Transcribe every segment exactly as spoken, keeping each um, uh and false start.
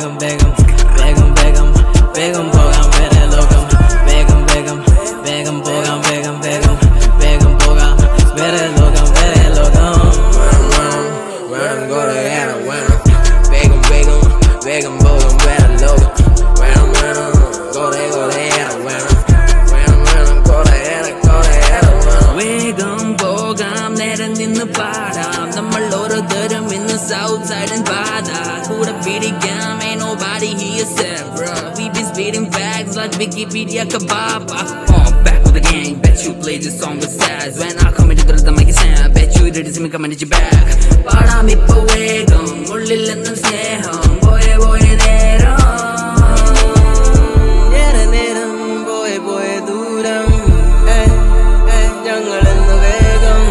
വേഗം വേഗം വേഗം വേഗം വേഗം പോകാം വേറെ ലോകം വേഗം വേഗം വേഗം പോകാം വേഗം വേഗം വേഗം പോകാം വേറെ ലോകം വേറെ ലോകം വേണം കുറേയേറെ വേണം വേഗം വേഗം വേഗം പോകാം വേറെ ലോകം വേണം വേണം കുറേ കുറേയേറെ വേണം വേണം വേണം കുറേയേറെ കുറേയേറെ വേണം വേഗം പോകാം നേരെ നിന്ന് പാടാം നമ്മൾ ഓരോരുത്തരും ഇന്ന് സൗത്ത് സൈഡൻ പാത കൂടെ പിടിക്കാം ain't nobody here said bro we been spitting facts like Wikipedia kababa fall back with the gang bet you play this song with sads when I come into the rhythm make it sound bet you ready to me come into your back പാടാം ഇപ്പൊ വേഗം ഉള്ളിൽ നിന്ന് സ്നേഹം പോയെ പോയെ നേരം നേരെ നേരം പോയെ പോയെ ദൂരം ഞങ്ങളെന്ന് വേഗം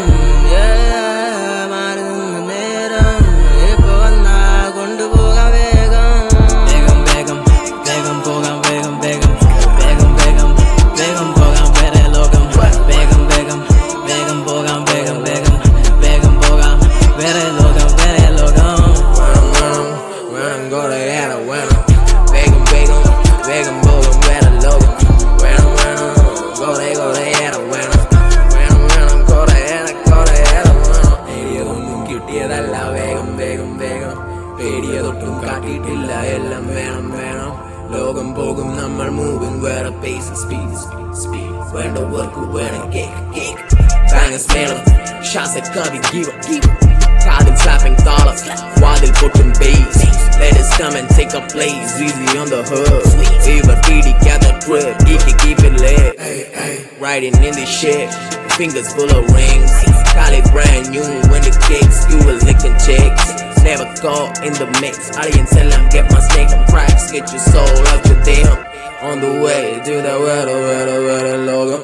മാറി നിന്ന് നേരം ഇപ്പൊ വന്നാ കൊണ്ടുപോകാം വേഗം വേഗം വേഗം വേഗം പോകാം വേഗം വേഗം വേഗം വേഗം വേഗം പോകാം വേറെ ലോകം വേഗം വേഗം വേഗം പോകാം വേഗം വേഗം വേഗം പോകാം വേറെ ലോകം വേറെ ലോകം വേണം വേണം വേണം കുറേയേറെ വേണം വേഗം വേഗം വേഗം പോകാം വേറെ ലോകം വേണം വേണം കുറേ കുറേയേറെ വേണം വേണം വേണം കുറേയേറെ കുറേയേറെ വേണം പേടിയതൊന്നും കിട്ടിയതല്ല വേഗം വേഗം വേഗം പേടിയതൊട്ടും കാട്ടിയിട്ടില്ല എല്ലാം വേണം വേണം ലോകം പോകും നമ്മൾ മൂവിങ് വേറെ പേസ് സ്പീഡ് സ്പീഡ് വേണ്ട വർക്ക് വേണം കേക്ക് കേക്ക് ബാങ്കസ് വേണം ഷാസ് കവി ഗീവ ഗീവ കാതിൽ slapping താളം വാതിൽ പൊട്ടും bass let us come and take a place easy on the hood ഇവർ പിടിക്കാത്ത trip you can keep it lit riding in this shit fingers full of rings call it brand new when the kicks you a licking chicks never caught in the mix audience elam get my snake and cracks get your soul out your damn on the way to the world world world logo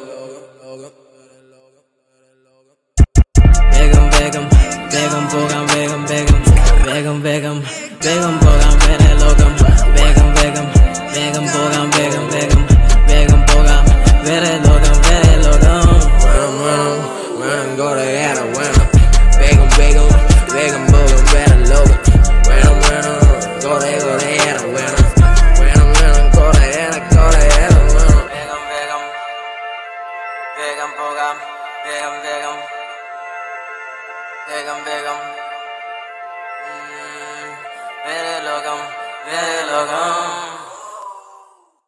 വേഗം വേഗം വേഗം പോകാം വേഗം വേഗം വേഗം വേഗം വേഗം പോകാം വേറെ ലോകം വേഗം വേഗം വേഗം പോകാം വേഗം വേഗം വേഗം പോകാം വേറെ ലോകം വേറെ ലോകം വേണം വേണം വേണം കുറേയേറെ വേണം വേഗം വേഗം വേഗം പോകാം വേറെ ലോകം വേണം വേണം കുറേ കുറേയേറെ വേണം വേണം വേണം കുറേയേറെ കുറേയേറെ വേണം വേഗം വേഗം വേഗം പോകാം വേഗം വേഗം വേഗം വേഗം വേറെ ലോകം വേറെ ലോകം